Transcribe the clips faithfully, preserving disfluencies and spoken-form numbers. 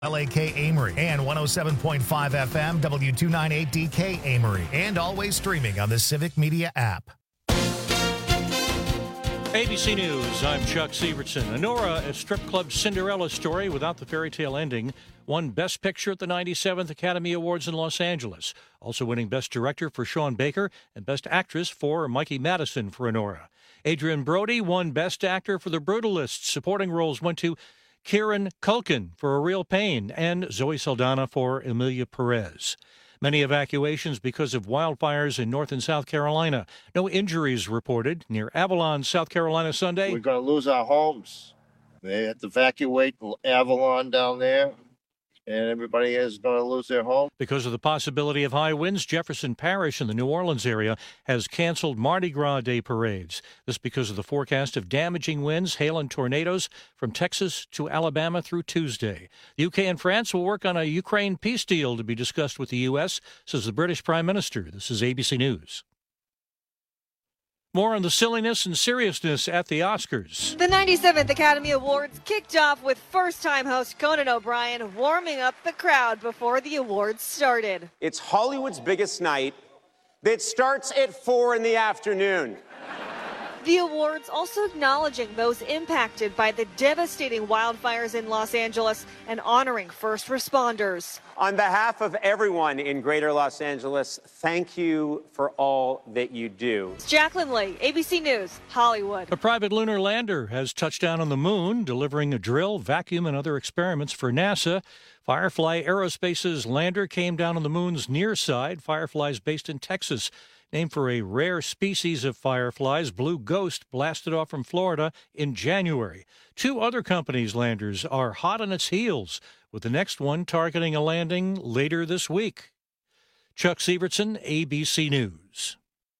L A K Amory and one oh seven point five F M W two ninety-eight D K Amory, and always streaming on the Civic Media app. A B C News, I'm Chuck Severson. Anora, a strip club Cinderella story without the fairy tale ending, won Best Picture at the ninety-seventh Academy Awards in Los Angeles. Also winning Best Director for Sean Baker and Best Actress for Mikey Madison for Anora. Adrian Brody won Best Actor for The Brutalists. Supporting roles went to Kieran Culkin for A Real Pain and Zoe Saldana for Emilia Perez. Many evacuations because of wildfires in North and South Carolina. No injuries reported near Avalon, South Carolina Sunday. We're going to lose our homes. They have to evacuate Avalon down there, and everybody is going to lose their home. Because of the possibility of high winds, Jefferson Parish in the New Orleans area has canceled Mardi Gras Day parades. This because of the forecast of damaging winds, hail, and tornadoes from Texas to Alabama through Tuesday. The U K and France will work on a Ukraine peace deal to be discussed with the U S, says the British Prime Minister. This is A B C News. More on the silliness and seriousness at the Oscars. The ninety-seventh Academy Awards kicked off with first-time host Conan O'Brien warming up the crowd before the awards started. It's Hollywood's biggest night that starts at four in the afternoon. The awards also acknowledging those impacted by the devastating wildfires in Los Angeles and honoring first responders. On behalf of everyone in Greater Los Angeles, thank you for all that you do. Jacqueline Lee, A B C News, Hollywood. A private lunar lander has touched down on the moon, delivering a drill, vacuum, and other experiments for NASA. Firefly Aerospace's lander came down on the moon's near side. Firefly's based in Texas. Named for a rare species of fireflies, Blue Ghost blasted off from Florida in January. Two other companies' landers are hot on its heels, with the next one targeting a landing later this week. Chuck Severson, A B C News.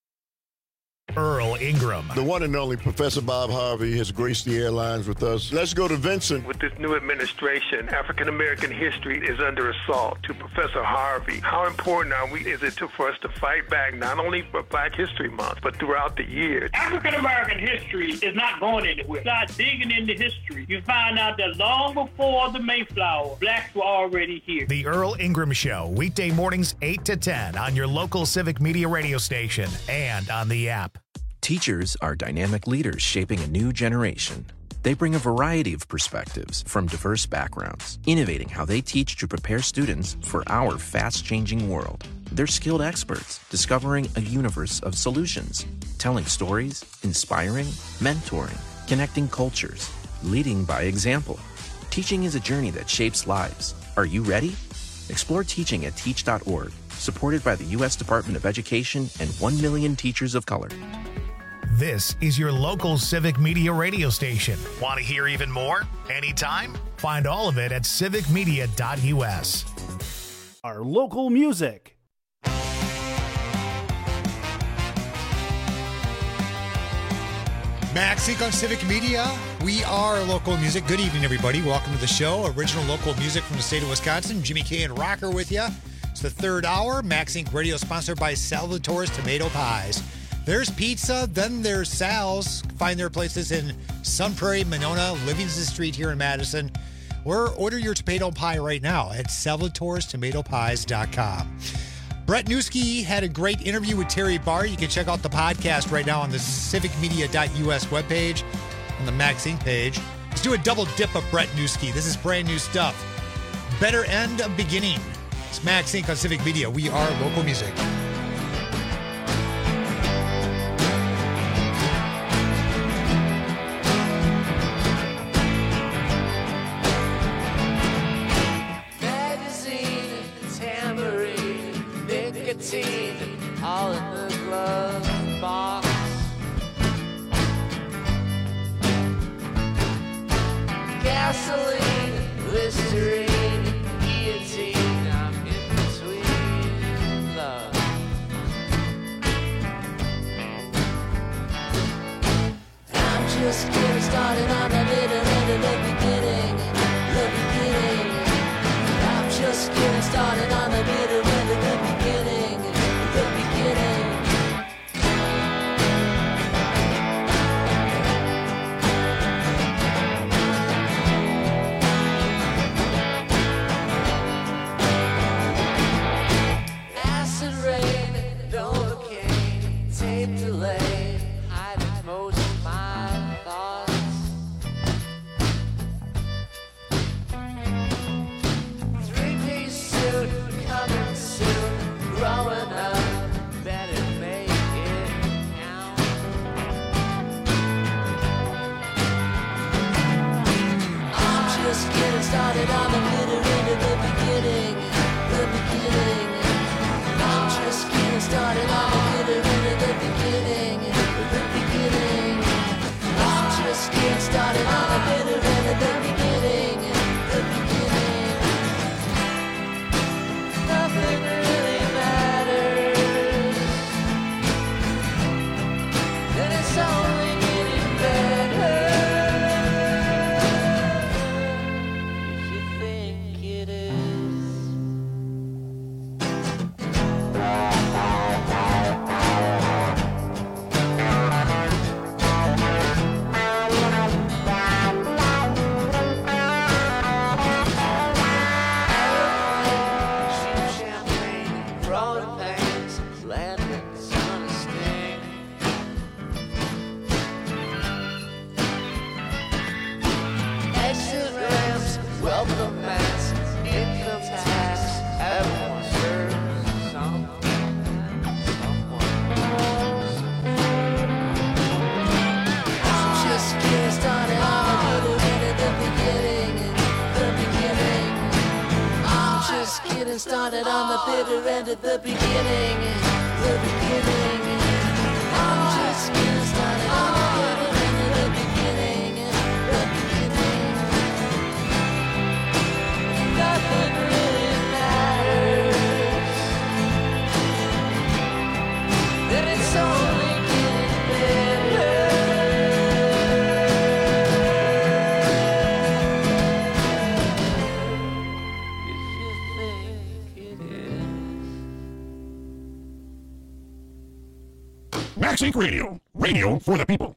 Earl Ingram. The one and only Professor Bob Harvey has graced the airlines with us. Let's go to Vincent. With this new administration, African-American history is under assault. To Professor Harvey, how important are we, is it to, for us to fight back, not only for Black History Month, but throughout the year? African-American history is not going anywhere. Start digging into history. You find out that long before the Mayflower, blacks were already here. The Earl Ingram Show, weekday mornings eight to ten on your local Civic Media radio station and on the app. Teachers are dynamic leaders shaping a new generation. They bring a variety of perspectives from diverse backgrounds, innovating how they teach to prepare students for our fast-changing world. They're skilled experts, discovering a universe of solutions, telling stories, inspiring, mentoring, connecting cultures, leading by example. Teaching is a journey that shapes lives. Are you ready? Explore teaching at teach dot org, supported by the U S Department of Education and one million teachers of color. This is your local Civic Media radio station. Want to hear even more? Anytime? Find all of it at civic media dot U S. Our local music. Max Inc on Civic Media. We are local music. Good evening, everybody. Welcome to the show. Original local music from the state of Wisconsin. Jimmy K and Rocker with you. It's the third hour. Max Inc Radio sponsored by Salvatore's Tomato Pies. There's pizza, then there's Sal's. Find their places in Sun Prairie, Monona, Livingston Street here in Madison. Or order your tomato pie right now at salvatores tomato pies dot com. Brett Newski had a great interview with Terry Barr. You can check out the podcast right now on the civic media dot U S webpage, on the Max Inc page. Let's do a double dip of Brett Newski. This is brand new stuff. Better End of Beginning. It's Max Inc on Civic Media. We are local music. All in the glove box. Gasoline, Listerine, guillotine. I'm in between love. getting started on the bitter end of the beginning. The beginning. I'm just getting started on the bitter end of the beginning. The beginning. Nothing really matters. Then it's only getting better. Maxink Radio. Radio for the people.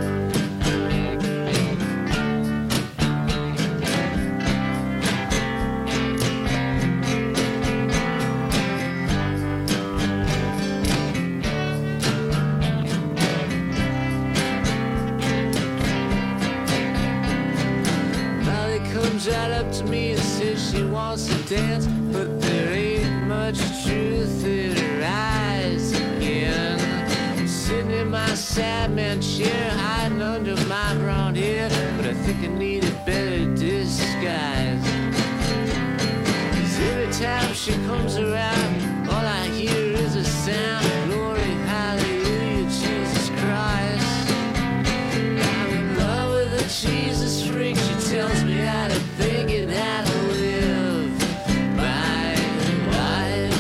Molly comes right up to me and says she wants to dance, but there ain't much truth in her eyes again. Sitting in my Sandman chair, hiding under my brown hair, but I think I need a better disguise. 'Cause every time she comes around, all I hear is a sound of glory, hallelujah, Jesus Christ. I'm in love with a Jesus freak, she tells me how to think and how to live my life.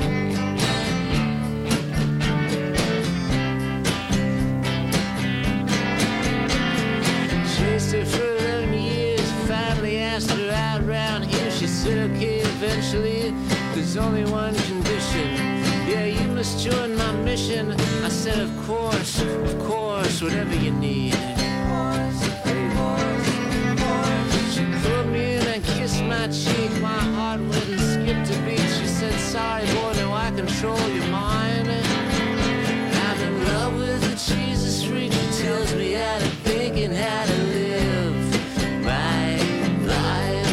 Chased her for eleven years, finally asked her out round here. She said, okay, eventually, there's only one condition. Yeah, you must join my mission. I said, of course, of course, whatever you need. She pulled me in and kissed my cheek. My heart went and skipped a beat. She said, sorry, boy, now I control your mind. I'm in love with a Jesus freak. She tells me how to think and how to live my life.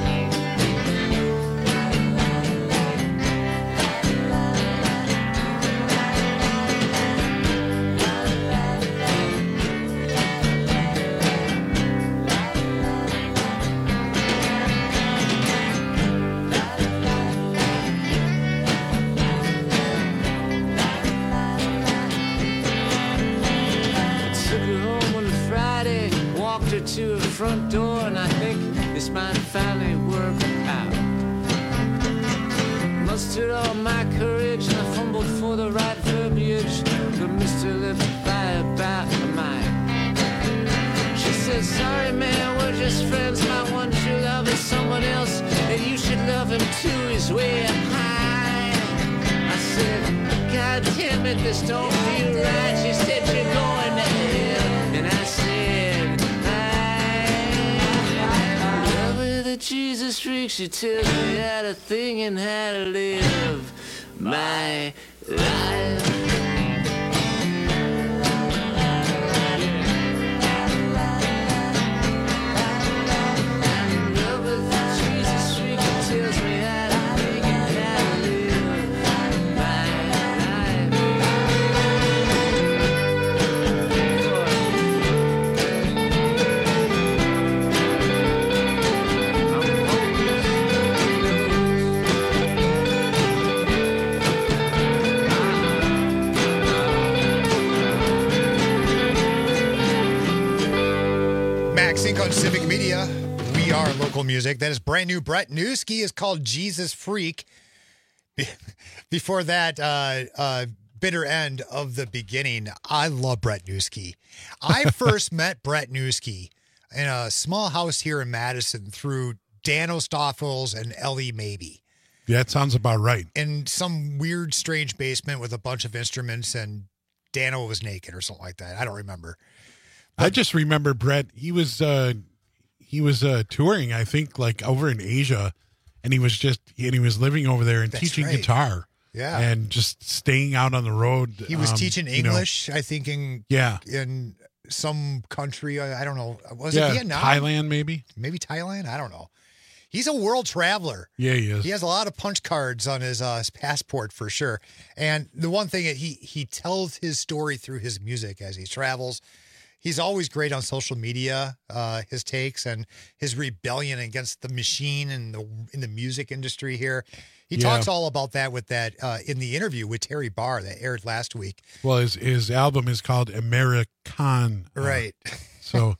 Took her home one Friday, walked her to her front door, and I think this might finally work out. Mustered all my courage, and I fumbled for the right verbiage, but Mister left by about a mile. She said, sorry man, we're just friends, my one true love is someone else, and you should love him too, he's way up high. I said, God damn it, this don't feel right. She said, you're going to hell. And I said, I'm in love with a Jesus freak. She tells me how to think and how to live my life. I'm in love with a Jesus freak. She tells me how to think and how to live my Maxink on Civic Media. We are local music. That is brand new. Brett Newski is called Jesus Freak. Be- Before that, uh, uh, bitter end of the beginning. I love Brett Newski. I first met Brett Newski in a small house here in Madison through Dan O'Stoffels and Ellie Maybe. Yeah, that sounds about right. In some weird, strange basement with a bunch of instruments, and Dano was naked or something like that. I don't remember. I just remember Brett. He was uh, he was uh, touring, I think, like over in Asia, and he was just and he was living over there and That's teaching right. guitar. Yeah, and just staying out on the road. He was um, teaching you know. English, I think, in Yeah. in some country. I I don't know. Was Yeah, it Vietnam? Thailand, maybe. Maybe Thailand. I don't know. He's a world traveler. Yeah, he is. He has a lot of punch cards on his, uh, his passport for sure. And the one thing that he he tells his story through his music as he travels. He's always great on social media, uh, his takes and his rebellion against the machine and the in the music industry here. He Yeah. talks all about that with that uh, in the interview with Terry Barr that aired last week. Well, his his album is called American. uh, Right. So,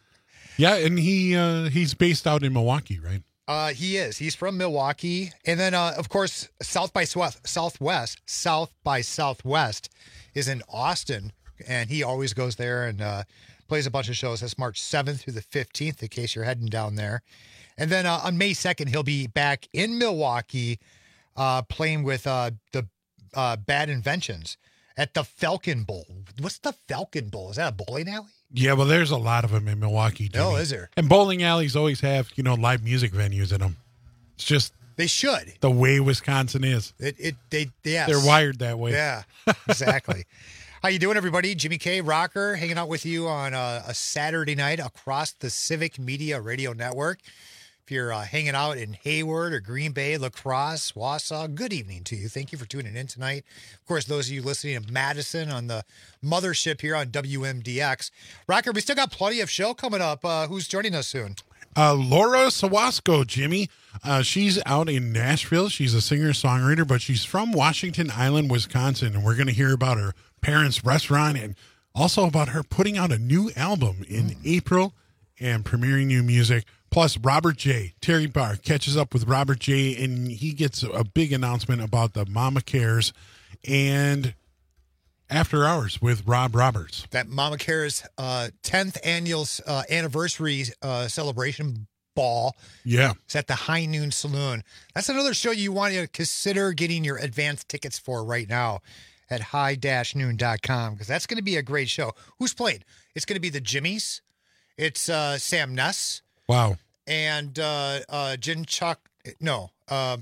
yeah, and he uh, he's based out in Milwaukee, right? Uh, he is. He's from Milwaukee. And then, uh, of course, South by South, Southwest, South by Southwest is in Austin. And he always goes there and uh, plays a bunch of shows. That's March seventh through the fifteenth, in case you're heading down there. And then uh, on May second, he'll be back in Milwaukee uh, playing with uh, the uh, Bad Inventions at the Falcon Bowl. What's the Falcon Bowl? Is that a bowling alley? Yeah, well, there's a lot of them in Milwaukee. Jimmy. Oh, is there? And bowling alleys always have, you know, live music venues in them. It's just They should. the way Wisconsin is. It, it they yes. They're wired that way. Yeah, exactly. How you doing, everybody? Jimmy K. Rocker hanging out with you on a, a Saturday night across the Civic Media Radio Network. If you're uh, hanging out in Hayward or Green Bay, La Crosse, Wausau, good evening to you. Thank you for tuning in tonight. Of course, those of you listening in Madison on the mothership here on W M D X. Rocker, we still got plenty of show coming up. Uh, who's joining us soon? Uh, Laura Sawasco, Jimmy. Uh, she's out in Nashville. She's a singer-songwriter, but she's from Washington Island, Wisconsin, and we're going to hear about her parents' restaurant and also about her putting out a new album in mm. April and premiering new music. Plus, Robert J. Terry Barr catches up with Robert J., and he gets a big announcement about the Mama Cares and After Hours with Rob Roberts. That Mama Cares uh, tenth annual uh, anniversary uh, celebration ball. Yeah. It's at the High Noon Saloon. That's another show you want to consider getting your advance tickets for right now at high dash noon dot com, because that's going to be a great show. Who's playing? It's going to be the Jimmies. It's uh, Sam Ness. Wow. And uh, uh, Jin Chuck. No. Uh,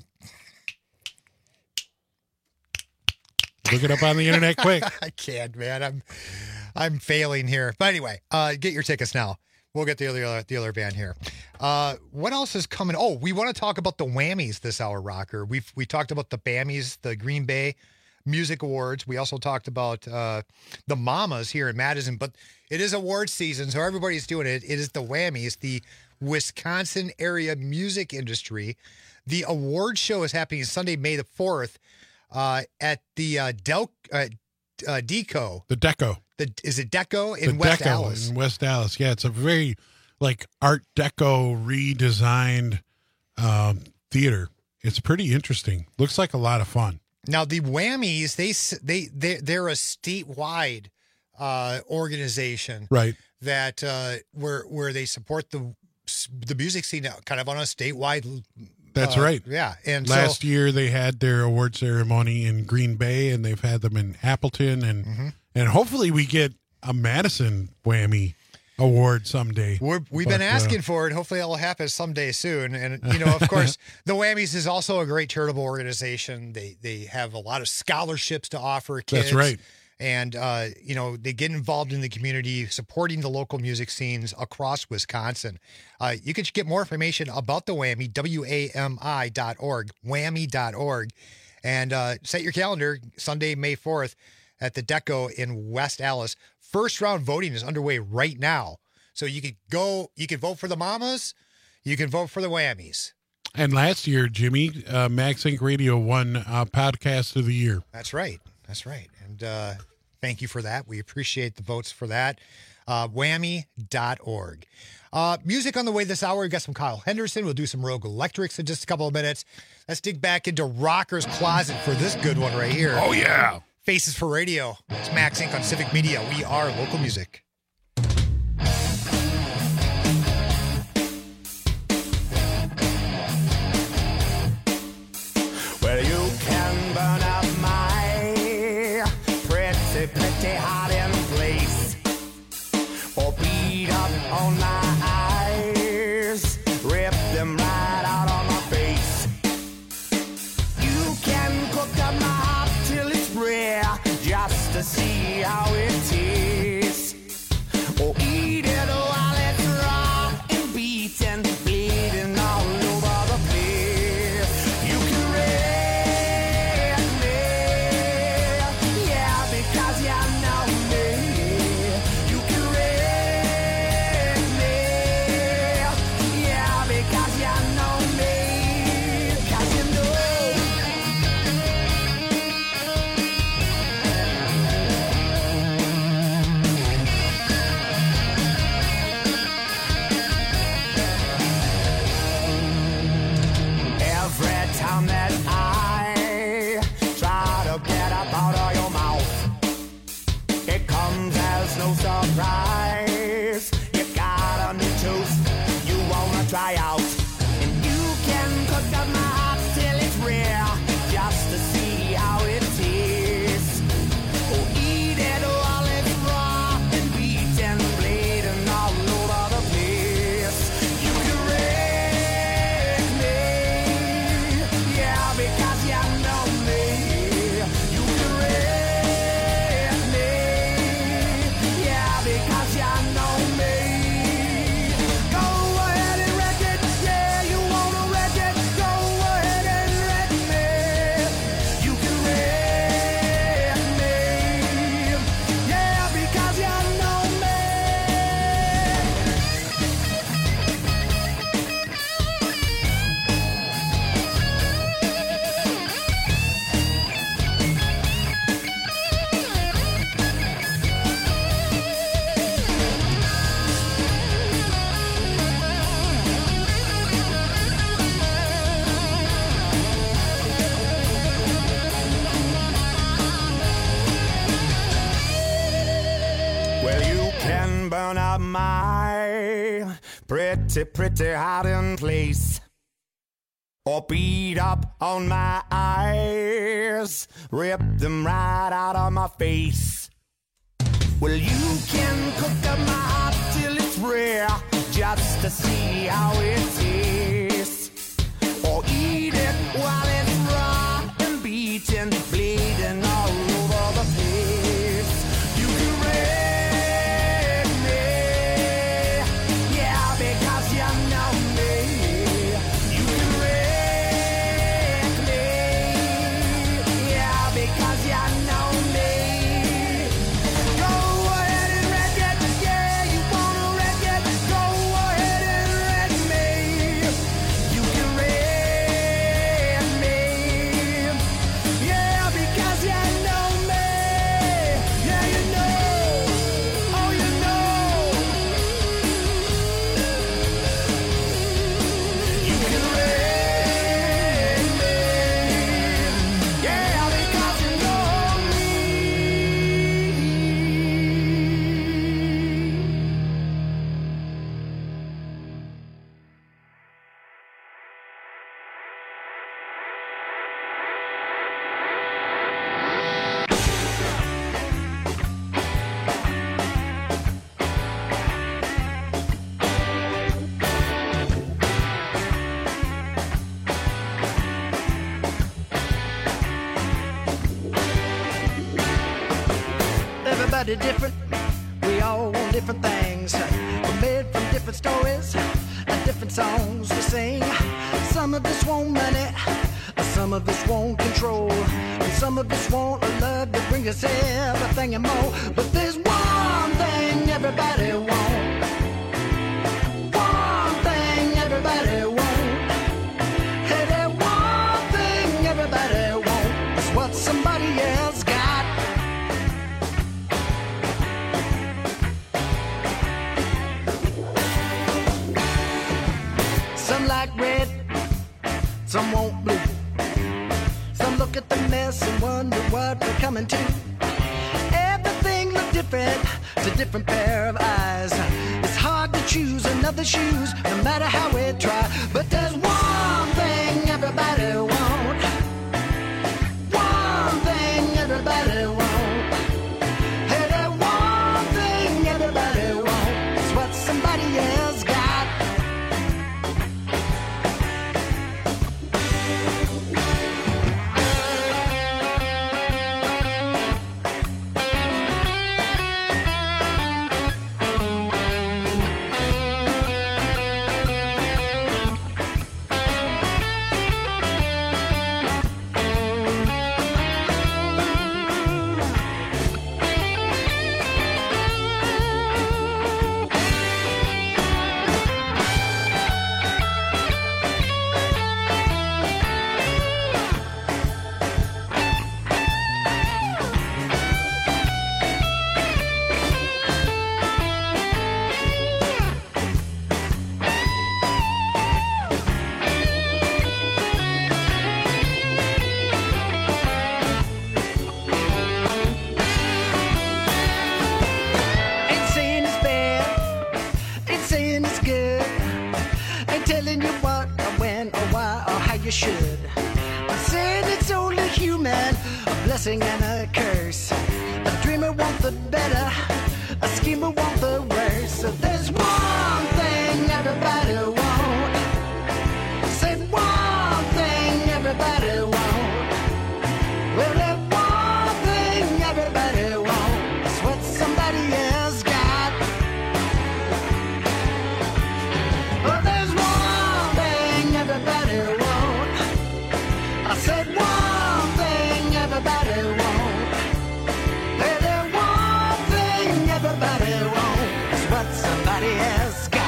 Look it up on the internet quick. I can't, man. I'm I'm failing here. But anyway, uh, get your tickets now. We'll get the other the other band here. Uh, what else is coming? Oh, we want to talk about the Whammies this hour, Rocker. We've we talked about the Bammies, the Green Bay Music Awards. We also talked about uh, the Mamas here in Madison. But it is award season, so everybody's doing it. It is the Whammies, the Wisconsin area music industry. The award show is happening Sunday, May the fourth, uh, at the uh, Del uh, uh, Deco. The Deco. The is it Deco in the West Deco Dallas? in West Dallas. Yeah, it's a very like Art Deco redesigned um, theater. It's pretty interesting. Looks like a lot of fun. Now the Whammies, they they they they're a statewide uh, organization, right? That uh, where where they support the the music scene kind of on a statewide. That's uh, right. Yeah, and last so, year they had their award ceremony in Green Bay, and they've had them in Appleton, and mm-hmm. and hopefully we get a Madison Whammy award someday. We're, we've but, been asking uh, for it. Hopefully, that will happen someday soon. And you know, of course, the Whammies is also a great charitable organization. They they have a lot of scholarships to offer kids. That's right. And, uh, you know, they get involved in the community, supporting the local music scenes across Wisconsin. Uh, you can get more information about the Whammy, W A M I dot org, whammy dot org. And uh, set your calendar, Sunday, May fourth, at the Deco in West Allis. First round voting is underway right now. So you could go, you can vote for the Mamas, you can vote for the Whammies. And last year, Jimmy, uh, Max Inc Radio won uh, Podcast of the Year. That's right. That's right. And uh, thank you for that. We appreciate the votes for that. Uh, whammy dot org. Uh, music on the way this hour. We've got some Kyle Henderson. We'll do some Rogue Electrics in just a couple of minutes. Let's dig back into Rocker's Closet for this good one right here. Oh, yeah. Faces for Radio. It's Max Incorporated on Civic Media. We are local music. Well, you can burn up my pretty, pretty hiding place, or beat up on my eyes, rip them right out on my face. You can cook up my heart till it's rare, just to see how it tastes. time that I try to get up out of your mouth, it comes as no surprise. You got a new tooth you wanna try out, and you can cook up my heart till it's rare, just to see how it tastes. Oh, eat it while it's raw and beaten, bleeding all over the place. You can wreck me, yeah, because you know me. You can wreck me, yeah, because you know me. Go ahead and wreck it, yeah, you wanna wreck it. Go ahead and wreck me. You can wreck me, yeah, because you know me. Well, you can burn up my pretty, pretty hiding place, or beat up on my eyes, rip them right out of my face. Well, you can cook up my heart till it's rare, just to see how it tastes, or eat it while it's raw and beaten, bleeding all over the place. You can wreck me, yeah, because you know me. You can wreck me, yeah, because you know me. Go ahead and wreck it, yeah, you wanna wreck it. Go ahead and wreck me. You can wreck me, yeah, because you know me. Yeah, you know, oh, you know. You can wreck me, yeah, because you know me. Everybody different, we all want different things. We're made from different stories and different songs we sing. Some of us want money, some of us want control, and some of us want a love that brings us everything and more. But there's one thing everybody wants, one thing everybody wants. Hey, there's one thing everybody wants, it's what somebody else got. Some like red, some want blue. Some look at the mess and wonder what we're coming to. Everything look different to different pair of eyes. It's hard to choose another shoes, no matter how we try. But there's one thing everybody want, one thing everybody want. Hey, there's one thing everybody want, it's what somebody else got. you should. I said it's only human, a blessing and a curse. A dreamer wants the better, a schemer wants the worse. So there's one thing everybody wants. Say one thing everybody wants. Well, there's one thing everybody wants. It's what somebody else got. Well, there's one thing everybody wants. I said one thing everybody wants. Well, there's one thing everybody wants. It's what somebody else got.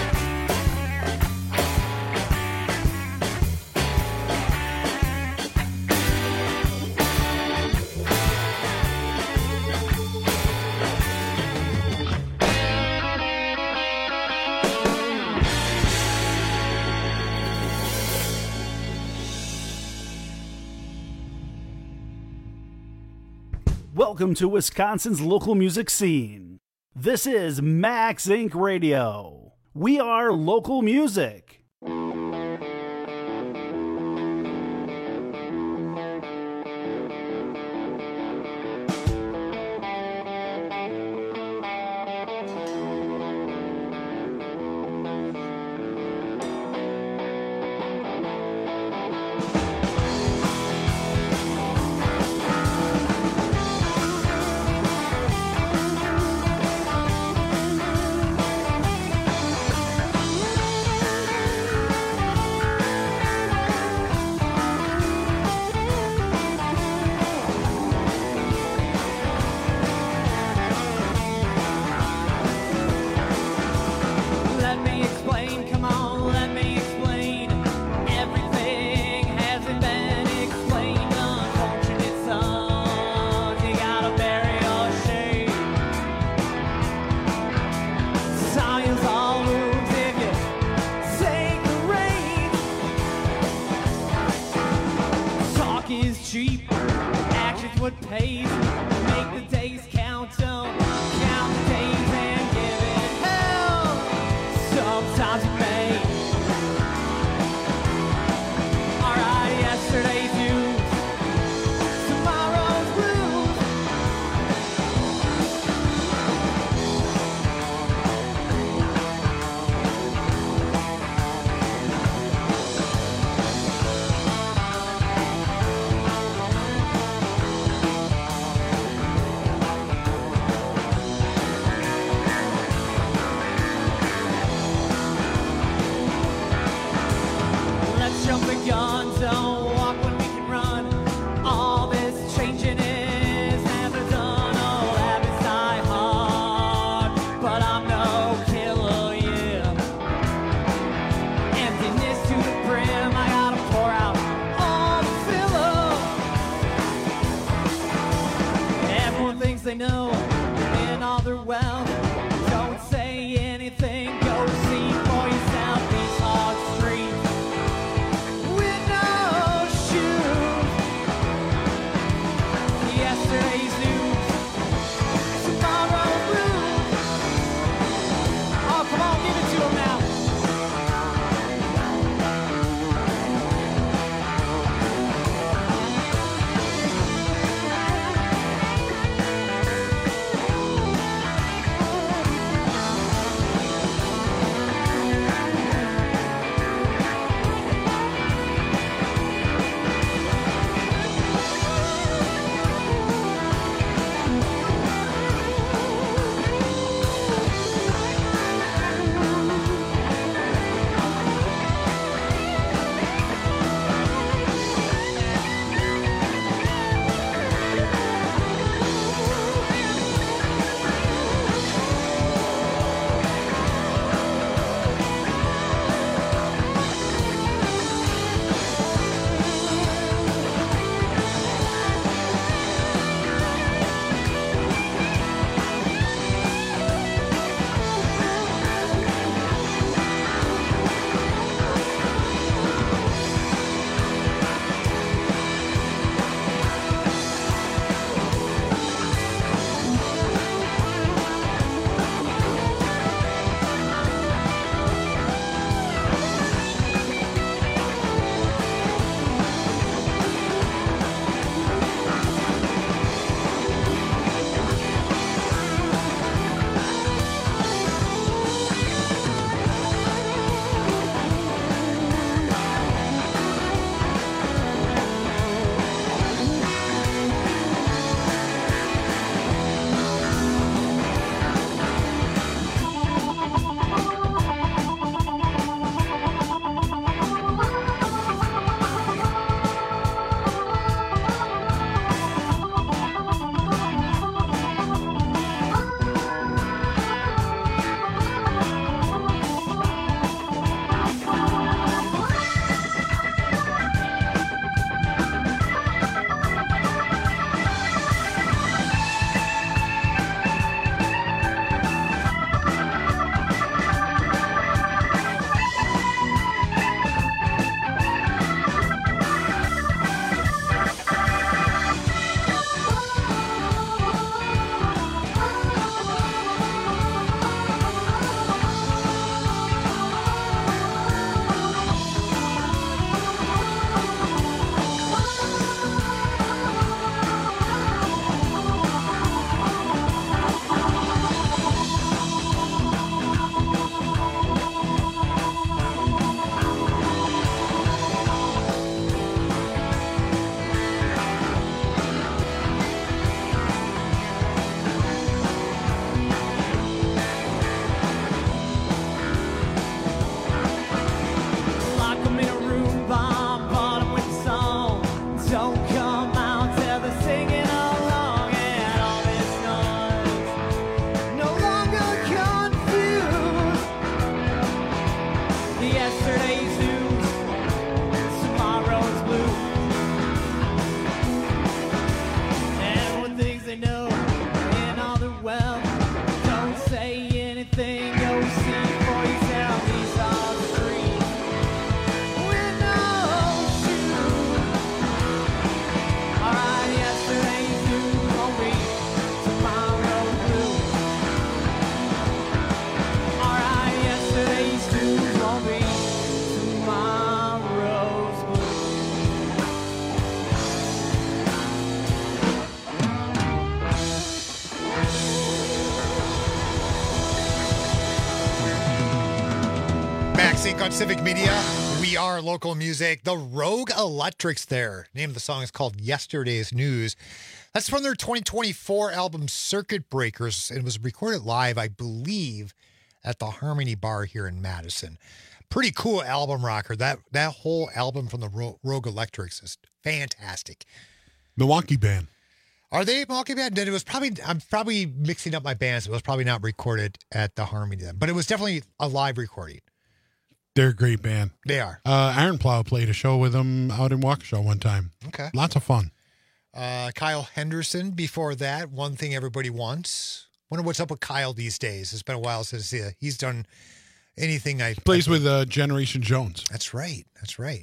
Welcome to Wisconsin's local music scene. This is Max Inc Radio. We are local music. Let me explain, come on, let me explain. Everything hasn't been explained. Unfortunate sons, you gotta bury your shame. Science all moves if you take the reins. Talk is cheap, action's what pays. Make the days count, don't count the days and give it hell. Sometimes it may. Alright, yesterday's news, tomorrow's blues. Let's jump the gun, don't walk when we can run. All this changing is never done. Old habits die hard, but I'm no killer, yeah. Emptiness to the brim, I gotta pour out all the filler. Everyone thinks they know in all their wealth. Don't say anything, go see for yourself these hard streets. With no shoes. Yesterday's news, tomorrow's blues. Oh, come on, give it to 'em now. Back on Civic Media, we are local music. The Rogue Electrics there. The name of the song is called Yesterday's News. That's from their twenty twenty-four album Circuit Breakers. It was recorded live, I believe, at the Harmony Bar here in Madison. Pretty cool album, rocker. That that whole album from the Ro- Rogue Electrics is fantastic. Milwaukee band. Are they Milwaukee band? It was probably, I'm probably mixing up my bands. It was probably not recorded at the Harmony then, but it was definitely a live recording. They're a great band. They are. Uh, Iron Plow played a show with them out in Waukesha one time. Okay. Lots of fun. Uh, Kyle Henderson before that, One Thing Everybody Wants. Wonder what's up with Kyle these days. It's been a while since uh, he's done anything. I Plays I, with uh, Generation Jones. That's right. That's right.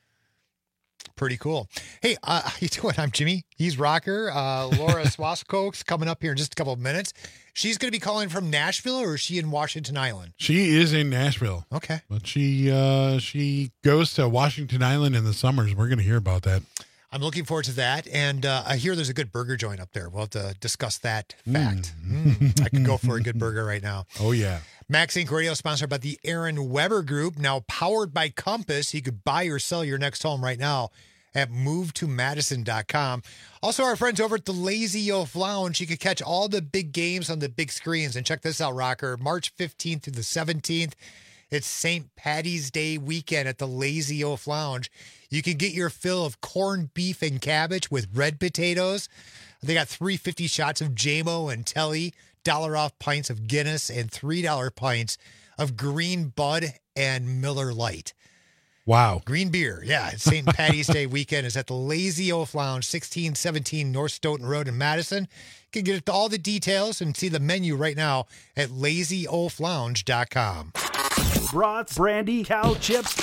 Pretty cool. Hey, uh, how you doing? I'm Jimmy. He's Rocker. Uh, Laura Swasko's coming up here in just a couple of minutes. She's going to be calling from Nashville, or is she in Washington Island? She is in Nashville. Okay. But she uh, she goes to Washington Island in the summers. We're going to hear about that. I'm looking forward to that. And uh, I hear there's a good burger joint up there. We'll have to discuss that fact. Mm. Mm, I could go for a good burger right now. Oh, yeah. Max Inc Radio sponsored by the Aaron Weber Group, now powered by Compass. You could buy or sell your next home right now at move to madison dot com. Also, our friends over at the Lazy Oaf Lounge, you can catch all the big games on the big screens. And check this out, Rocker. March fifteenth through the seventeenth, it's Saint Patty's Day weekend at the Lazy Oaf Lounge. You can get your fill of corned beef and cabbage with red potatoes. They got three fifty shots of J M O and Telly, dollar off pints of Guinness, and three dollar pints of Green Bud and Miller Lite. Wow. Green beer. Yeah. It's Saint Patty's Day weekend is at the Lazy Oaf Lounge, sixteen seventeen North Stoughton Road in Madison. You can get all the details and see the menu right now at lazy oaf lounge dot com. Brats, brandy, cow chips,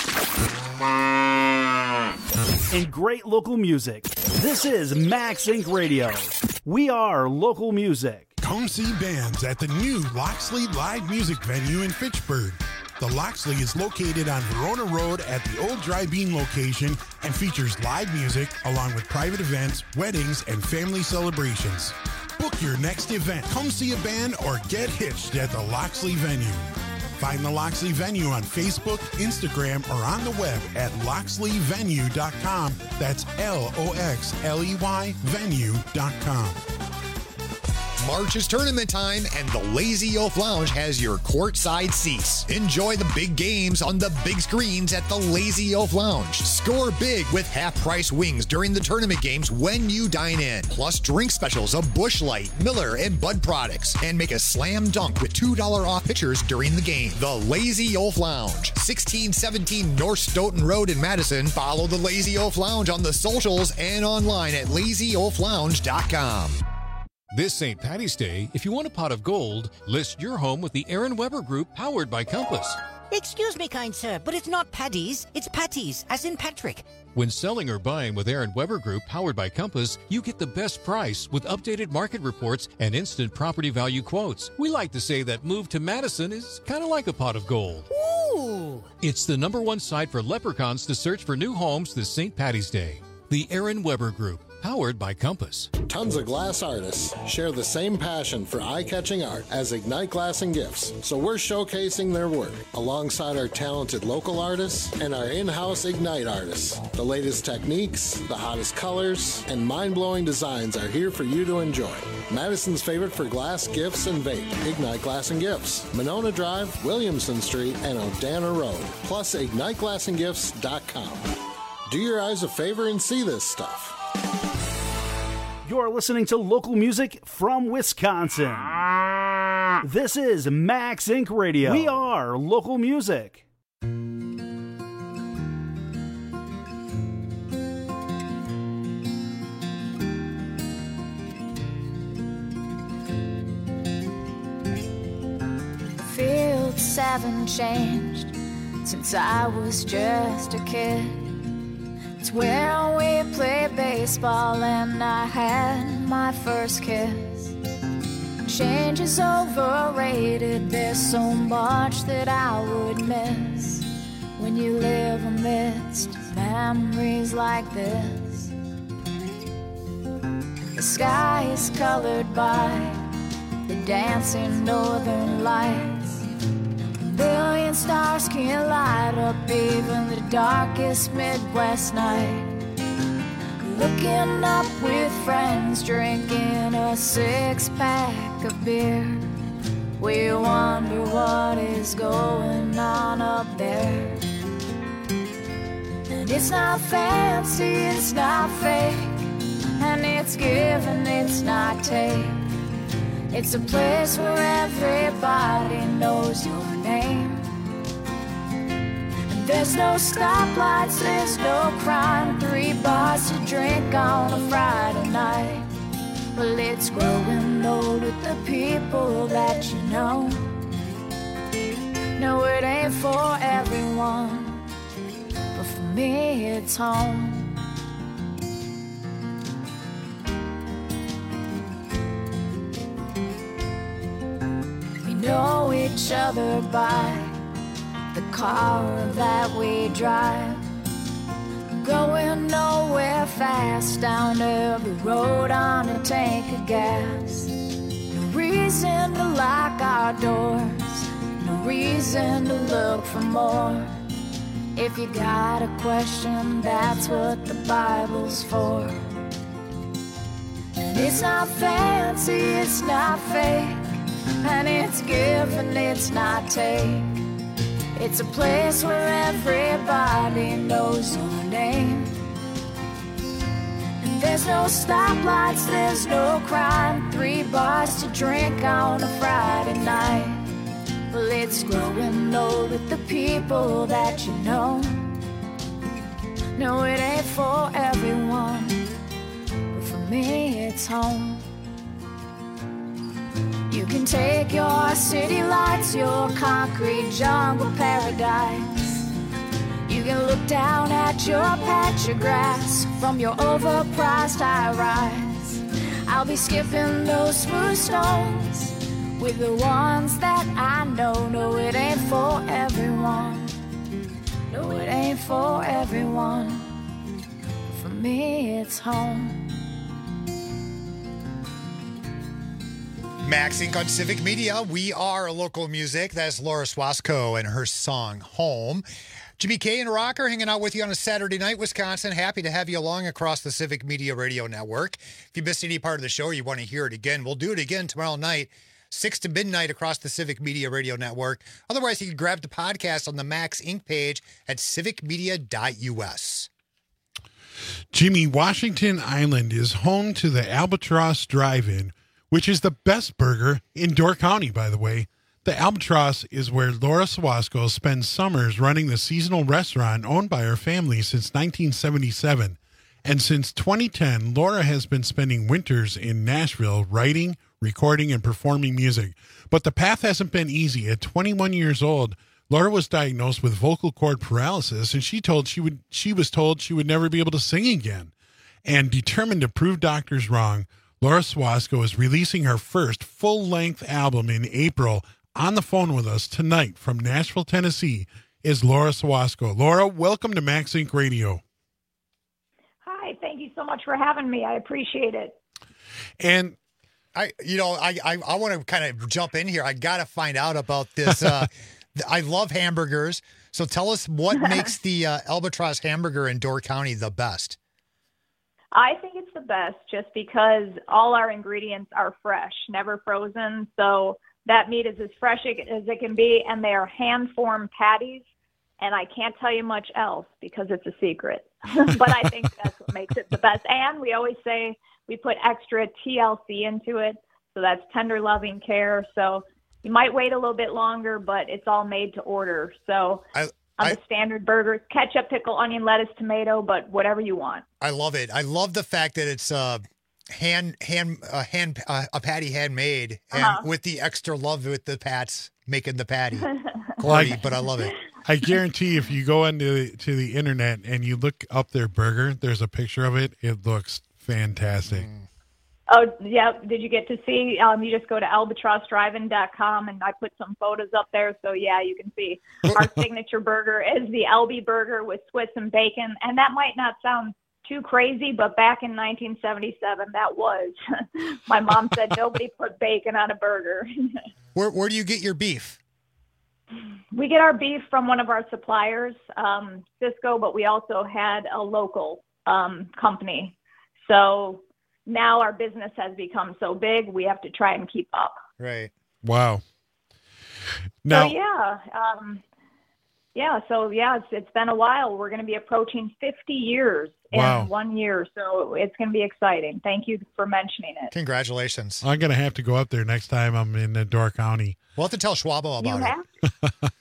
and great local music. This is Max Inc Radio. We are local music. Come see bands at the new Loxley Live Music Venue in Fitchburg. The Loxley is located on Verona Road at the old Dry Bean location and features live music along with private events, weddings, and family celebrations. Book your next event. Come see a band or get hitched at the Loxley venue. Find the Loxley venue on Facebook, Instagram, or on the web at loxley venue dot com. That's L O X L E Y venue dot com. March is tournament time, and the Lazy Oaf Lounge has your courtside seats. Enjoy the big games on the big screens at the Lazy Oaf Lounge. Score big with half-price wings during the tournament games when you dine in. Plus drink specials of Busch Light, Miller, and Bud products. And make a slam dunk with two dollars off pitchers during the game. The Lazy Oaf Lounge, sixteen seventeen North Stoughton Road in Madison. Follow the Lazy Oaf Lounge on the socials and online at lazy oaf lounge dot com. This Saint Patty's Day, if you want a pot of gold, list your home with the Aaron Weber Group, powered by Compass. Excuse me, kind sir, but it's not Paddy's, it's Patty's, as in Patrick. When selling or buying with Aaron Weber Group, powered by Compass, you get the best price with updated market reports and instant property value quotes. We like to say that Move to Madison is kind of like a pot of gold. Ooh! It's the number one site for leprechauns to search for new homes this Saint Patty's Day. The Aaron Weber Group, powered by Compass. Tons of glass artists share the same passion for eye-catching art as Ignite Glass and Gifts, so we're showcasing their work alongside our talented local artists and our in-house Ignite artists. The latest techniques, the hottest colors, and mind-blowing designs are here for you to enjoy. Madison's favorite for glass, gifts, and vape, Ignite Glass and Gifts, Monona Drive, Williamson Street, and Odana Road, plus ignite glass and gifts dot com. Do your eyes a favor and see this stuff. You're listening to local music from Wisconsin. This is Max Inc Radio. We are local music. Fields haven't changed since I was just a kid. It's where we played baseball and I had my first kiss. Change is overrated, there's so much that I would miss when you live amidst memories like this. The sky is colored by the dancing northern lights. billion stars can light up even the darkest Midwest night. Looking up with friends, drinking a six-pack of beer. We wonder what is going on up there. And it's not fancy, it's not fake, and it's give and it's not take. It's a place where everybody knows your name. And there's no stoplights, there's no crime, three bars to drink on a Friday night. Well, it's growing old with the people that you know. No, it ain't for everyone, but for me it's home. We know each other by the car that we drive, going nowhere fast down every road on a tank of gas. No reason to lock our doors, no reason to look for more. If you got a question, that's what the Bible's for. And it's not fancy, it's not fake, and it's give and it's not take. It's a place where everybody knows your name. And there's no stoplights, there's no crime, three bars to drink on a Friday night. Well, it's growing old with the people that you know. No, it ain't for everyone, but for me it's home. You can take your city lights, your concrete jungle paradise. You can look down at your patch of grass from your overpriced high rise. I'll be skipping those smooth stones with the ones that I know. No, it ain't for everyone. No, it ain't for everyone. For me, it's home. Max Inc on Civic Media. We are local music. That's Laura Swasco and her song Home. Jimmy K and Rocker hanging out with you on a Saturday night, Wisconsin. Happy to have you along across the Civic Media Radio Network. If you missed any part of the show or you want to hear it again, we'll do it again tomorrow night, six to midnight across the Civic Media Radio Network. Otherwise, you can grab the podcast on the Max Inc page at civic media dot u s. Jimmy, Washington Island is home to the Albatross Drive-In, which is the best burger in Door County, by the way. The Albatross is where Laura Swasco spends summers running the seasonal restaurant owned by her family since nineteen seventy-seven. And since twenty ten, Laura has been spending winters in Nashville writing, recording, and performing music. But the path hasn't been easy. At twenty-one years old, Laura was diagnosed with vocal cord paralysis, and she told she would she was told she would never be able to sing again. And determined to prove doctors wrong, Laura Swasco is releasing her first full-length album in April. On the phone with us tonight from Nashville, Tennessee, is Laura Swasco. Laura, welcome to Max Inc Radio. Hi, thank you so much for having me. I appreciate it. And I, you know, I I, I want to kind of jump in here. I got to find out about this. Uh, I love hamburgers. So tell us what makes the uh, Albatross hamburger in Door County the best. I think it's the best just because all our ingredients are fresh, never frozen. So that meat is as fresh as it can be, and they are hand-formed patties, and I can't tell you much else because it's a secret. But I think that's what makes it the best. And we always say we put extra T L C into it, so that's tender, loving care. So you might wait a little bit longer, but it's all made to order. So I, on I, the standard burgers, ketchup, pickle, onion, lettuce, tomato, but whatever you want. I love it. I love the fact that it's uh, hand hand uh, hand uh, a patty handmade, and Uh-huh. with the extra love with the pats making the patty. Like- Corny, but I love it. I guarantee if you go into to the internet and you look up their burger, there's a picture of it. It looks fantastic. Mm. Oh, yeah. Did you get to see? Um, you just go to albatross drive in dot com, and I put some photos up there. So, yeah, you can see. Our signature burger is the L B burger with Swiss and bacon. And that might not sound too crazy, but back in nineteen seventy-seven, that was. My mom said nobody put bacon on a burger. Where where do you get your beef? we get our beef from one of our suppliers, um, Cisco, but we also had a local um, company. So now our business has become so big, we have to try and keep up. Right. Wow. Now, so yeah, um, yeah. So yeah, it's it's been a while. We're going to be approaching fifty years Wow. in one year, so it's going to be exciting. Thank you for mentioning it. Congratulations. I'm going to have to go up there next time I'm in uh, Door County. We'll have to tell Schwabo You about have it.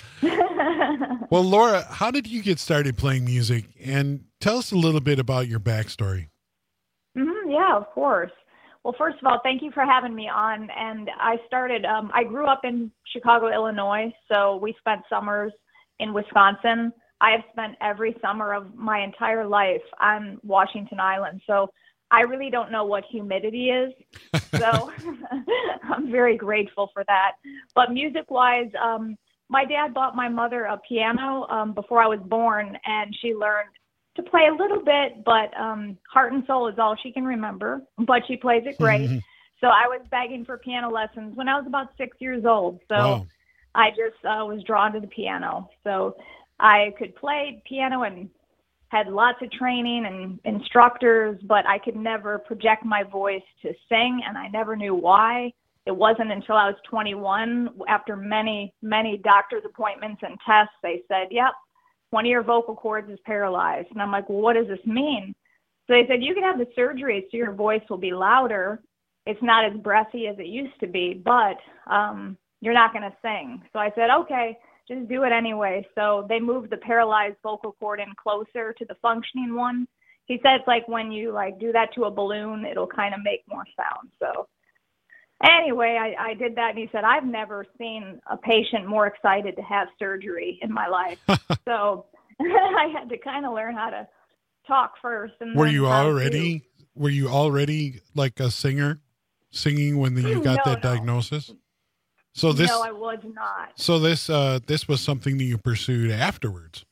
Well, Laura, how did you get started playing music? And tell us a little bit about your backstory. Mm-hmm, yeah, of course. Well, first of all, thank you for having me on. And I started, um, I grew up in Chicago, Illinois, so we spent summers in Wisconsin. I have spent every summer of my entire life on Washington Island, so I really don't know what humidity is. So I'm very grateful for that. But music-wise, um, my dad bought my mother a piano um, before I was born, and she learned to play a little bit, but um, heart and soul is all she can remember, but she plays it great. So I was begging for piano lessons when I was about six years old. So Wow. I just uh, was drawn to the piano. So I could play piano and had lots of training and instructors, but I could never project my voice to sing, and I never knew why. It wasn't until I was twenty-one, after many, many doctor's appointments and tests, they said, yep, one of your vocal cords is paralyzed. And I'm like, well, what does this mean? So they said, you can have the surgery so your voice will be louder. It's not as breathy as it used to be, but um, you're not going to sing. So I said, okay, just do it anyway. So they moved the paralyzed vocal cord in closer to the functioning one. He said it's like when you like do that to a balloon, it'll kind of make more sound. So anyway, I, I did that, and he said, I've never seen a patient more excited to have surgery in my life. So I had to kind of learn how to talk first. And Were then you how to- already, were you already like a singer, singing when you got No, that no. diagnosis? So this, No, I was not. so this, uh, this was something that you pursued afterwards.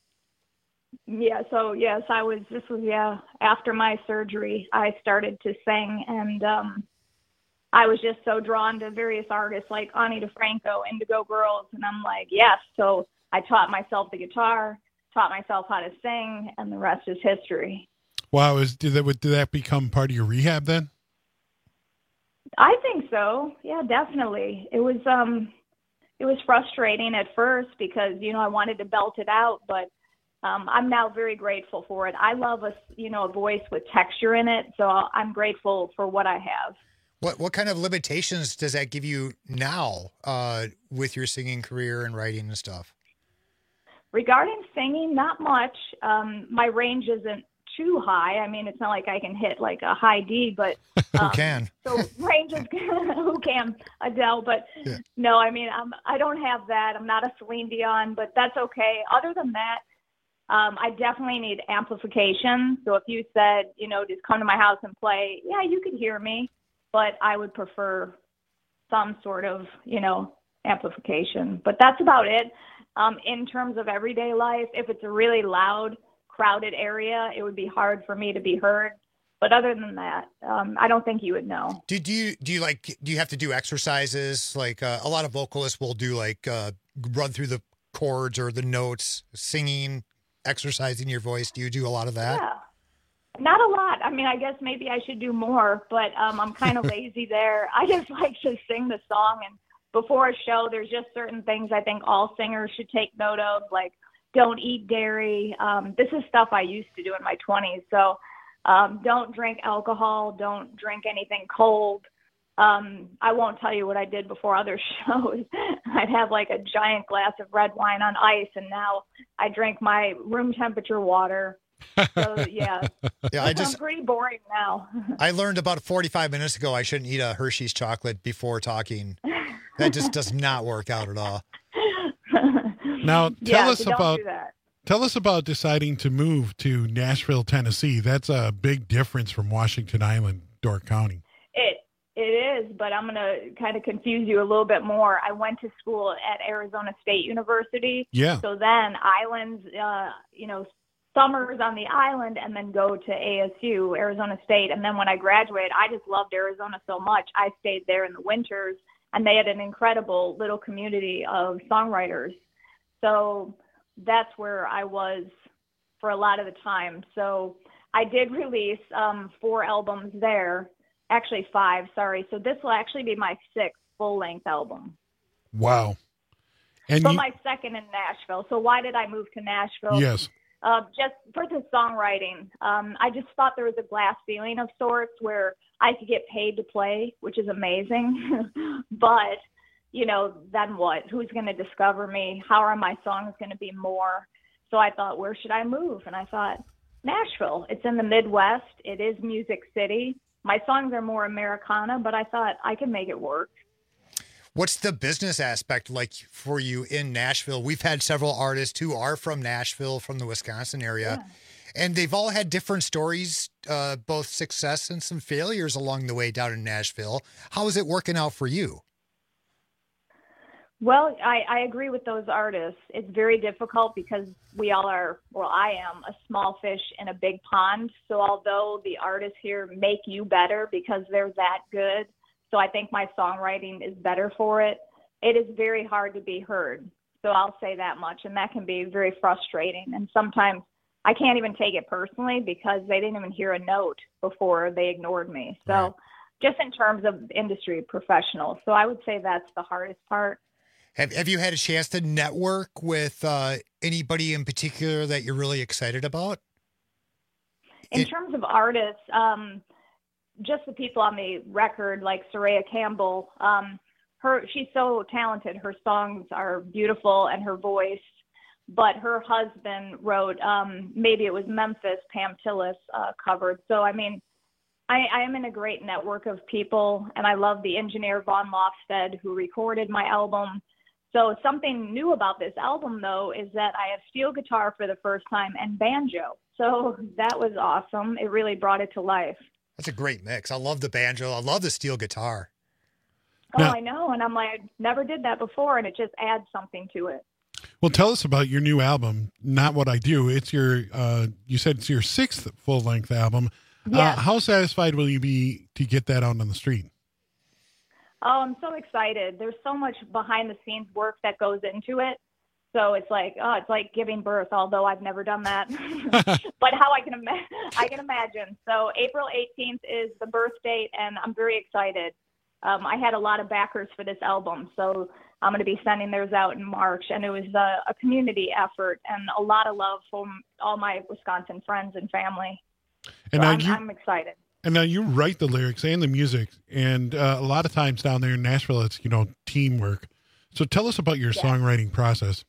Yeah, so yes, I was, this was, yeah, after my surgery, I started to sing, and um, I was just so drawn to various artists like Ani DeFranco, Indigo Girls, and I'm like, yes. So I taught myself the guitar, taught myself how to sing, and the rest is history. Wow. Is, did that, did that become part of your rehab then? I think so. Yeah, definitely. It was, um, it was frustrating at first because, you know, I wanted to belt it out, but Um, I'm now very grateful for it. I love a, you know, a voice with texture in it, so I'm grateful for what I have. What what kind of limitations does that give you now uh, with your singing career and writing and stuff? Regarding singing, not much. Um, my range isn't too high. I mean, it's not like I can hit like a high D, but um, Who can? So range is who can Adele, but Yeah. no, I mean, I'm I don't have that. I'm not a Celine Dion, but that's okay. Other than that. Um, I definitely need amplification. So if you said, you know, just come to my house and play, yeah, you could hear me, but I would prefer some sort of, you know, amplification. But that's about it. Um, in terms of everyday life, if it's a really loud, crowded area, it would be hard for me to be heard. But other than that, um, I don't think you would know. Do, do you do you like do you have to do exercises like uh, a lot of vocalists will do like uh, run through the chords or the notes, singing, exercising your voice? Do you do a lot of that? Yeah, not a lot. I mean, I guess maybe I should do more, but um, I'm kind of lazy there. I just like to sing the song, and before a show, there's just certain things I think all singers should take note of, like don't eat dairy. Um, this is stuff I used to do in my twenties. So um, don't drink alcohol. Don't drink anything cold. Um, I won't tell you what I did before other shows. I'd have like a giant glass of red wine on ice, and now I drink my room temperature water. So yeah, Yeah, I just I'm pretty boring now. I learned about forty-five minutes ago I shouldn't eat a Hershey's chocolate before talking. That just does not work out at all. Now, tell Yeah, us so don't about do that. tell us about deciding to move to Nashville, Tennessee. That's a big difference from Washington Island, Door County. It it is, but I'm gonna kind of confuse you a little bit more. I went to school at Arizona State University. Yeah. So then islands, uh, you know, summers on the island, and then go to A S U, Arizona State. And then when I graduated, I just loved Arizona so much. I stayed there in the winters and they had an incredible little community of songwriters. So that's where I was for a lot of the time. So I did release um, four albums there, actually five, sorry. So this will actually be my sixth full-length album. Wow. And but you, my second in Nashville. So why did I move to Nashville? yes. Uh, just for the songwriting. Um, I just thought there was a glass ceiling of sorts where I could get paid to play, which is amazing. But, you know, then what? Who's going to discover me? How are my songs going to be more? So I thought, where should I move? And I thought, Nashville. It's in the Midwest. It is Music City. My songs are more Americana, but I thought I could make it work. What's the business aspect like for you in Nashville? We've had several artists who are from Nashville, from the Wisconsin area, yeah. and they've all had different stories, uh, both success and some failures along the way down in Nashville. How is it working out for you? Well, I, I agree with those artists. It's very difficult because we all are, well, I am a small fish in a big pond. So although the artists here make you better because they're that good, so I think my songwriting is better for it, it is very hard to be heard. So I'll say that much, and that can be very frustrating. And sometimes I can't even take it personally because they didn't even hear a note before they ignored me. So right. Just in terms of industry professionals. So I would say that's the hardest part. Have Have you had a chance to network with uh, anybody in particular that you're really excited about? In it, terms of artists, um, just the people on the record, like Soraya Campbell, um, her she's so talented. Her songs are beautiful and her voice. But her husband wrote, um, maybe it was Memphis, Pam Tillis uh, covered. So, I mean, I, I am in a great network of people, and I love the engineer Vaughn Lofsted who recorded my album. So something new about this album, though, is that I have steel guitar for the first time and banjo. So that was awesome. It really brought it to life. That's a great mix. I love the banjo. I love the steel guitar. Oh, now, I know. And I'm like, I never did that before, and it just adds something to it. Well, tell us about your new album, Not What I Do. It's your, uh, you said it's your sixth full-length album. Yes. Uh, how satisfied will you be to get that out on the street? Oh, I'm so excited. There's so much behind-the-scenes work that goes into it. So it's like, oh, it's like giving birth, although I've never done that. But how I can, ima- I can imagine. So April eighteenth is the birth date, and I'm very excited. Um, I had a lot of backers for this album, so I'm going to be sending theirs out in March. And it was a, a community effort and a lot of love from all my Wisconsin friends and family. And so now I'm, you, I'm excited. And now you write the lyrics and the music, and uh, a lot of times down there in Nashville, it's, you know, teamwork. So tell us about your yeah. songwriting process.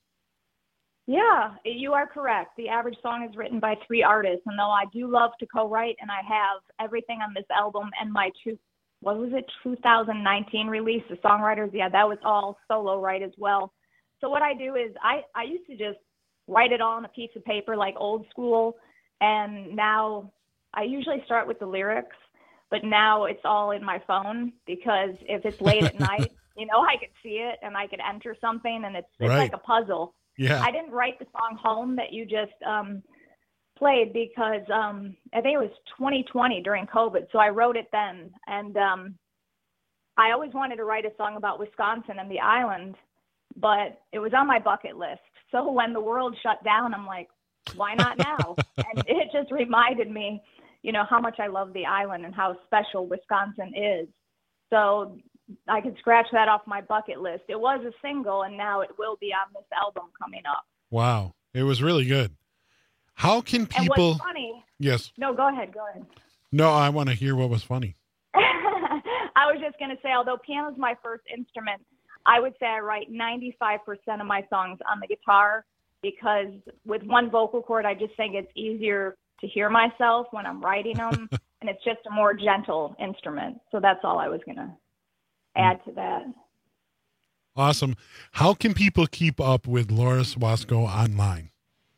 Yeah, you are correct. The average song is written by three artists, and though I do love to co-write, and I have everything on this album and my two, what was it, two thousand nineteen release, the songwriters, yeah, that was all solo write as well. So what I do is I, I used to just write it all on a piece of paper like old school, and now I usually start with the lyrics, but now it's all in my phone because if it's late at night, you know, I could see it and I could enter something, and it's, it's right. like a puzzle. Yeah. I didn't write the song Home that you just um, played because um, I think it was twenty twenty during COVID. So I wrote it then. And um, I always wanted to write a song about Wisconsin and the island, but it was on my bucket list. So when the world shut down, I'm like, why not now? And it just reminded me, you know, how much I love the island and how special Wisconsin is. So I could scratch that off my bucket list. It was a single, and now it will be on this album coming up. Wow. It was really good. How can people... And what's funny... Yes. No, go ahead, go ahead. No, I want to hear what was funny. I was just going to say, although piano is my first instrument, I would say I write ninety-five percent of my songs on the guitar because with one vocal cord, I just think it's easier to hear myself when I'm writing them, and it's just a more gentle instrument. So that's all I was going to add to that. Awesome. How can people keep up with Laura Sawasco online?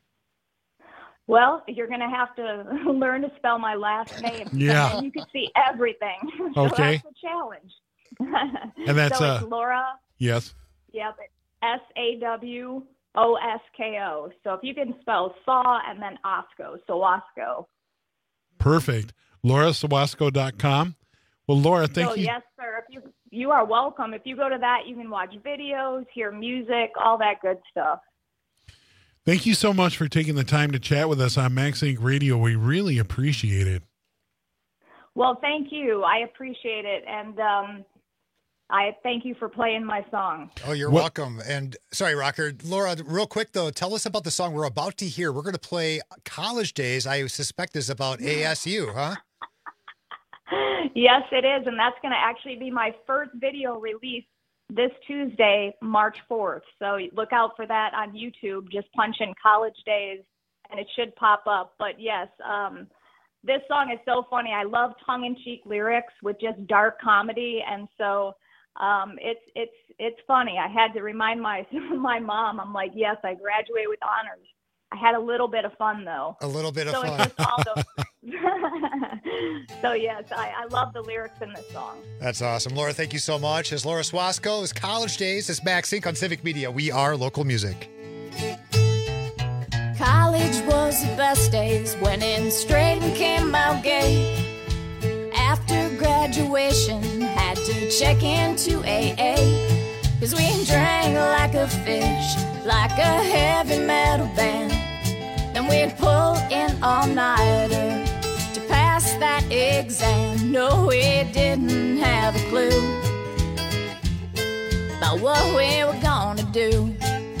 Well, you're going to have to learn to spell my last name. Yeah. And you can see everything. So okay. That's a challenge. And that's so uh, it's Laura. Yes. Yep. S A W O S K O. So if you can spell saw and then Osco, Sawasco. Perfect. Laura Sawasco dot com. Well, Laura, thank so, you. yes, sir. If you you are welcome. If you go to that, you can watch videos, hear music, all that good stuff. Thank you so much for taking the time to chat with us on Max Inc Radio. We really appreciate it. Well, thank you. I appreciate it. And um, I thank you for playing my song. Oh, you're What- welcome. And sorry, Rocker. Laura, real quick, though, tell us about the song we're about to hear. We're going to play College Days. I suspect is about A S U, huh? Yes, it is. And that's going to actually be my first video release this Tuesday, March fourth. So look out for that on YouTube. Just punch in College Days and it should pop up. But yes, um, this song is so funny. I love tongue-in-cheek lyrics with just dark comedy. And so um, it's, it's, it's funny. I had to remind my, my mom, I'm like, yes, I graduated with honors. I had a little bit of fun though. A little bit of so fun. It's just all those so yes, I, I love the lyrics in this song. That's awesome. Laura, thank you so much. As Laura Swasco, is College Days. It's Max Inc on Civic Media. We are local music. College was the best days when in straight and came out gay. After graduation, had to check into A A. Cause we drank like a fish, like a heavy metal band. Then we'd pull in all-nighter to pass that exam. No, we didn't have a clue about what we were gonna do.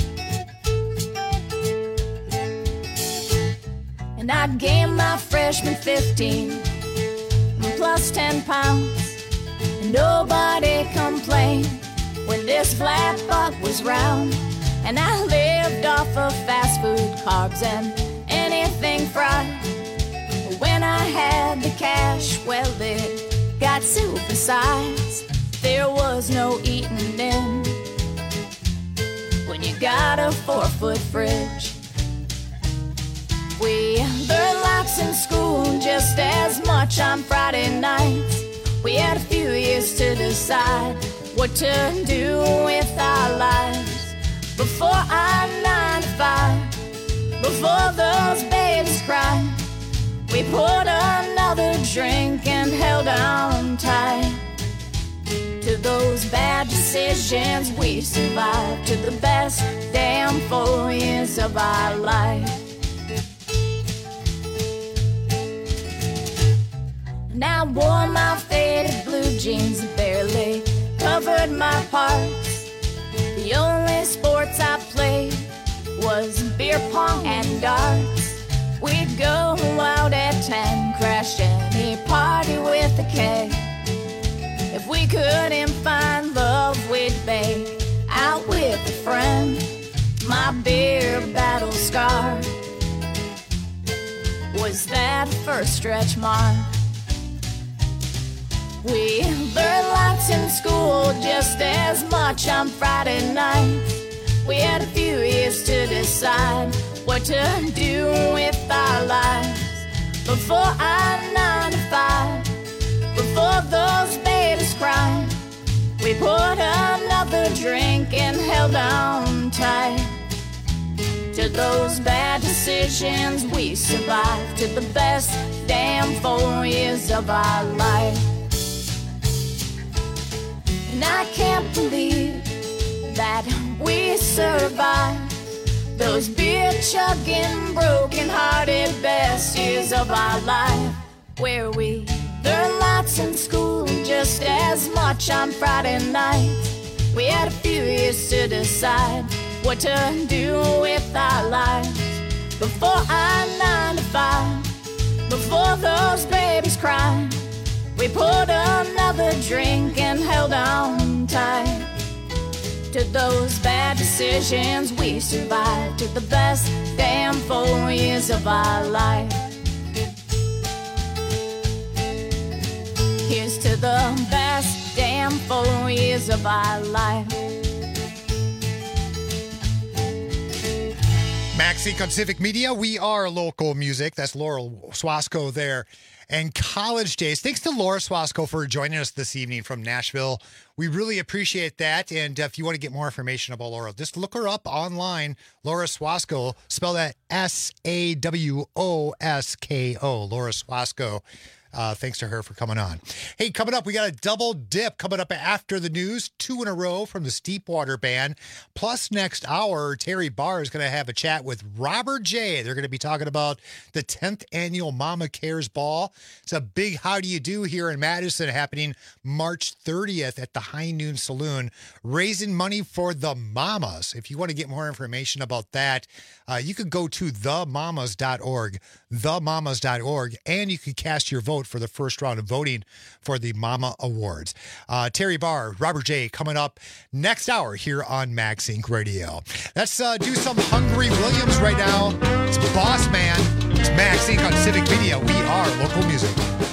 And I'd gain my freshman fifteen plus ten pounds, and nobody complained when this flat butt was round. And I lived off of fast food, carbs, and anything fried. But when I had the cash, well, it got supersized. There was no eating in when you got a four-foot fridge. We learned lots in school, just as much on Friday nights. We had a few years to decide what to do with our lives. Before our nine to five, before those babies cried, we poured another drink and held on tight to those bad decisions. We survived to the best damn four years of our life. And I wore my faded blue jeans that barely covered my parts. The only sports I played was beer pong and darts. We'd go out at ten, crash any party with a K. If we couldn't find love, we'd bake out with a friend. My beer battle scar was that first stretch mark. We learned lots in school, just as much on Friday nights. We had a few years to decide what to do with our lives. Before our nine to five, before those babies cried, we poured another drink and held on tight to those bad decisions. We survived to the best damn four years of our life. And I can't believe that we survived those beer-chugging, broken-hearted best years of our life, where we learned lots in school, just as much on Friday nights. We had a few years to decide what to do with our lives. Before our nine to five, before those babies cried, we poured another drink and held on tight to those bad decisions. We survived to the best damn four years of our life. Here's to the best damn four years of our life. Max Inc on Civic Media. We are local music. That's Laura Swasco there. And College Days. Thanks to Laura Swasco for joining us this evening from Nashville. We really appreciate that. And if you want to get more information about Laura, just look her up online. Laura Swasco, spell that S A W O S K O, Laura Swasco. Uh, thanks to her for coming on. Hey, coming up, we got a double dip coming up after the news, two in a row from the Steepwater Band. Plus, next hour, Terry Barr is going to have a chat with Robert J. They're going to be talking about the tenth annual Mama Cares Ball. It's a big how do you do here in Madison happening March thirtieth at the High Noon Saloon, raising money for the mamas. If you want to get more information about that, uh, you could go to the mamas dot org, the mamas dot org, and you can cast your vote for the first round of voting for the Mama Awards. Uh, Terry Barr, Robert J. coming up next hour here on Max Inc Radio. Let's uh, do some Hungry Williams right now. It's Boss Man. It's Max Inc on Civic Media. We are local music.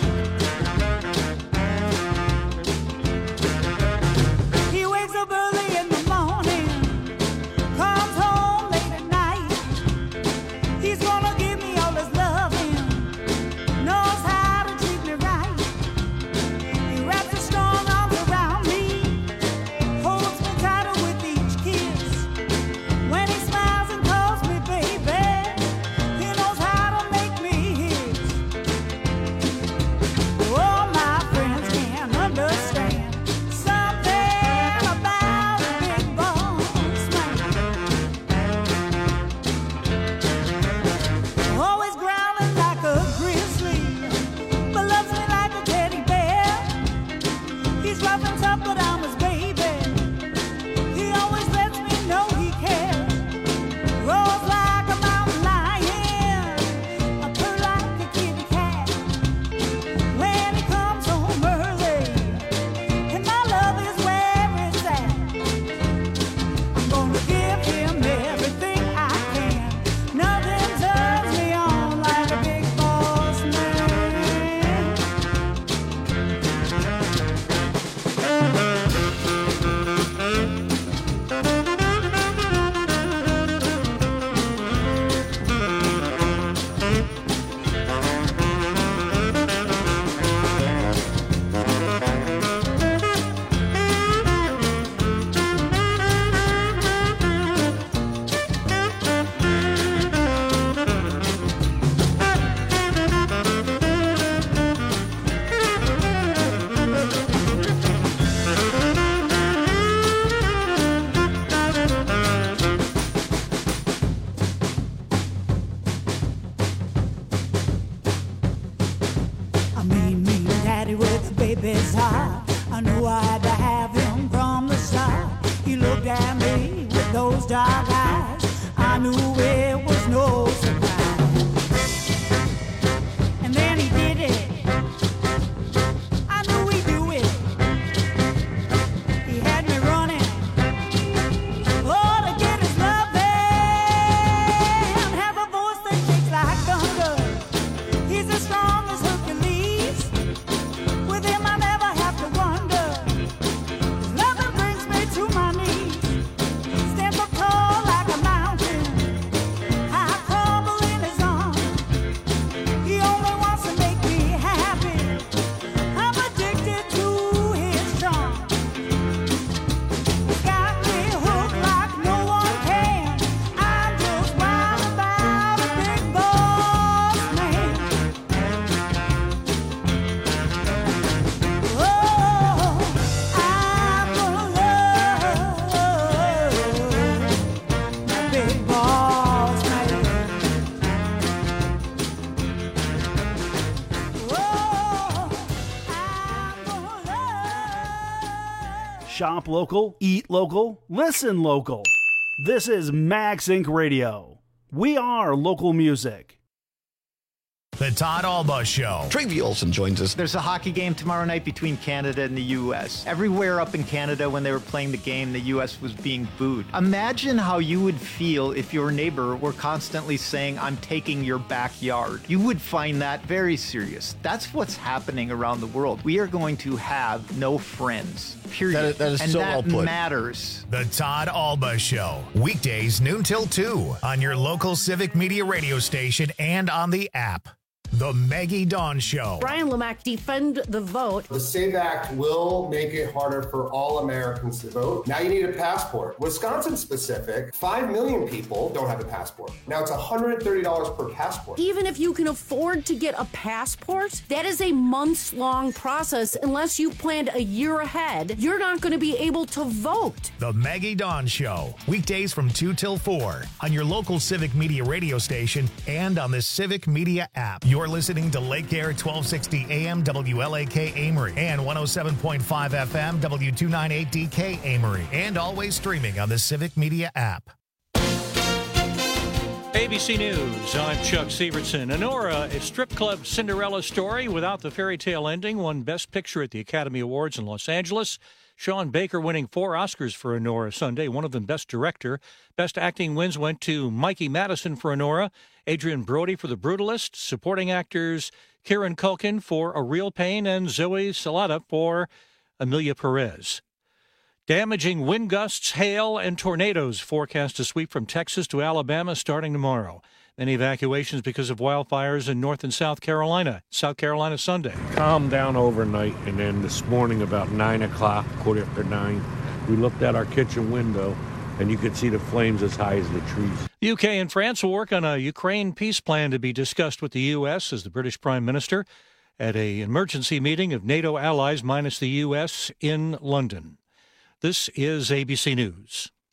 He wakes up early in the morning, comes home late at night. He's gonna give me all his loving, knows how to treat me right. He wraps his strong arms around me, holds me tighter with each kiss. When he smiles and calls me baby, he knows how to make me his. All my friends can understand something about a big boss man. Always growling like a grizzly, but loves me like a teddy bear. He's rough and tough, but I'm his baby. He always lets me know he cares. Rolls like a mountain lion, I purr like a kitty cat. When he comes home early, and my love is where it's at, I'm gonna give him everything I can. Nothing turns me on like a big boss man. I mean, mean daddy with a baby's heart. I knew I had to have him from the start. He looked at me with those dark eyes. I knew it was no surprise. And then he did it. I knew he'd do it. He had me running. Oh, to get his loving. Have a voice that shakes like thunder. He's as strong as Hercules. With him I never have to wonder. His loving brings me to my knees. Stands up tall like a mountain. I crumble in his arms. He only wants to make me happy. I'm addicted to his charm. He's got me hooked like no one can. I'm just wild about a big boss man. Oh, I'm gonna love my big boss man. Oh, I'm gonna love. Shop local, eat local, listen local. This is Max Inc Radio. We are local music. The Todd Alba Show. Travie Olson joins us. There's a hockey game tomorrow night between Canada and the U S. Everywhere up in Canada, when they were playing the game, the U S was being booed. Imagine how you would feel if your neighbor were constantly saying, "I'm taking your backyard." You would find that very serious. That's what's happening around the world. We are going to have no friends. Period. That is- that is and so that well put. matters. The Todd Alba Show. Weekdays noon till two on your local Civic Media radio station and on the app. The Maggie Dawn Show. Brian Lamack, defend the vote. The SAVE Act will make it harder for all Americans to vote. Now you need a passport. Wisconsin specific, five million people don't have a passport. Now it's one hundred thirty dollars per passport. Even if you can afford to get a passport, that is a months-long process. Unless you planned a year ahead, you're not going to be able to vote. The Maggie Dawn Show. Weekdays from two till four on your local Civic Media radio station and on the Civic Media app. You're listening to Lake Air twelve sixty A M W L A K Amory and one oh seven point five F M W two ninety-eight D K Amory, and always streaming on the Civic Media app. A B C News, I'm Chuck Severson. Honora, a strip club Cinderella story without the fairy tale ending, won Best Picture at the Academy Awards in Los Angeles. Sean Baker winning four Oscars for Honora Sunday, one of them Best Director. Best Acting wins went to Mikey Madison for Honora, Adrian Brody for The Brutalist, supporting actors Kieran Culkin for A Real Pain, and Zoe Salata for Amelia Perez. Damaging wind gusts, hail, and tornadoes forecast to sweep from Texas to Alabama starting tomorrow. Many evacuations because of wildfires in North and South Carolina. South Carolina Sunday. Calmed down overnight, and then this morning about nine o'clock, quarter after nine, we looked out our kitchen window, and you could see the flames as high as the trees. The U K and France will work on a Ukraine peace plan to be discussed with the U S as the British Prime Minister at an emergency meeting of NATO allies minus the U S in London. This is A B C News.